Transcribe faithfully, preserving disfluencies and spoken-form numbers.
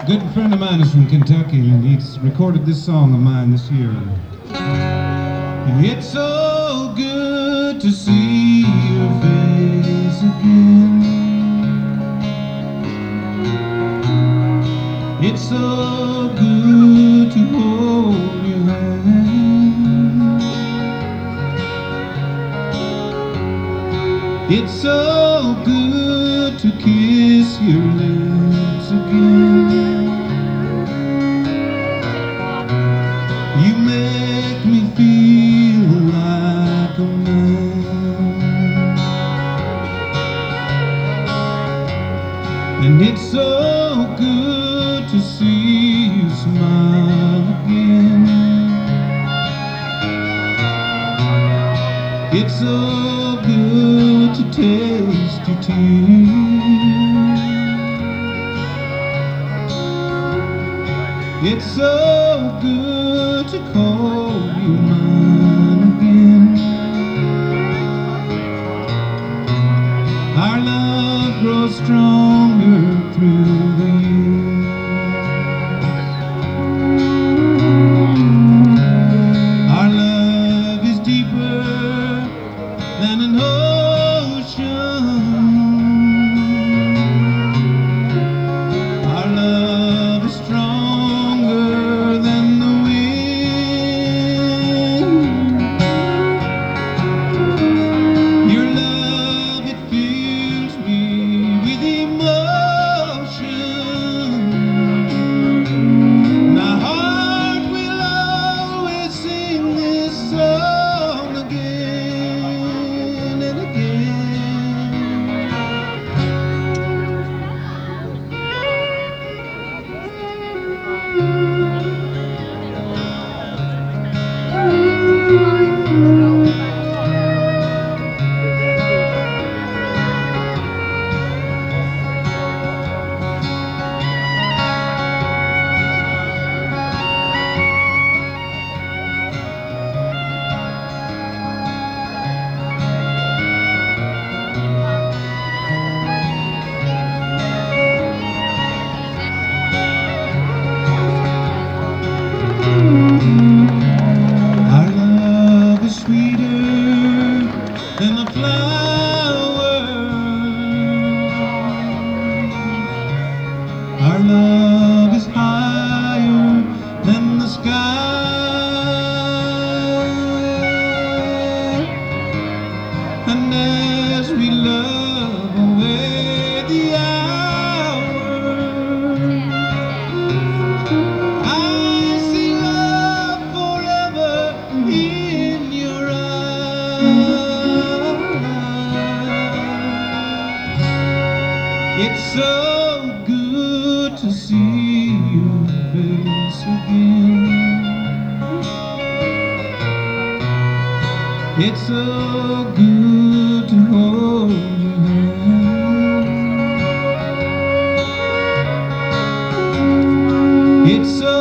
Good friend of mine is from Kentucky, and he's recorded this song of mine this year. It's so good to see your face again. It's so good to hold your hand. It's so good to kiss your lips again. You make me feel like a man. And it's so good to see you smile again. It's so good to taste your tears. It's so good to call you mine again. Our love grows stronger through the years. Our love is deeper than an ocean. Our love is stronger than the wind. Your love, it fills me with emotion. My heart will always sing this song again and again. Our love is sweeter than the flowers. Our love is higher than the sky. And as we love away the hours, I see love forever in your eyes. It's so good to see your face again. It's so good to hold your hand. It's so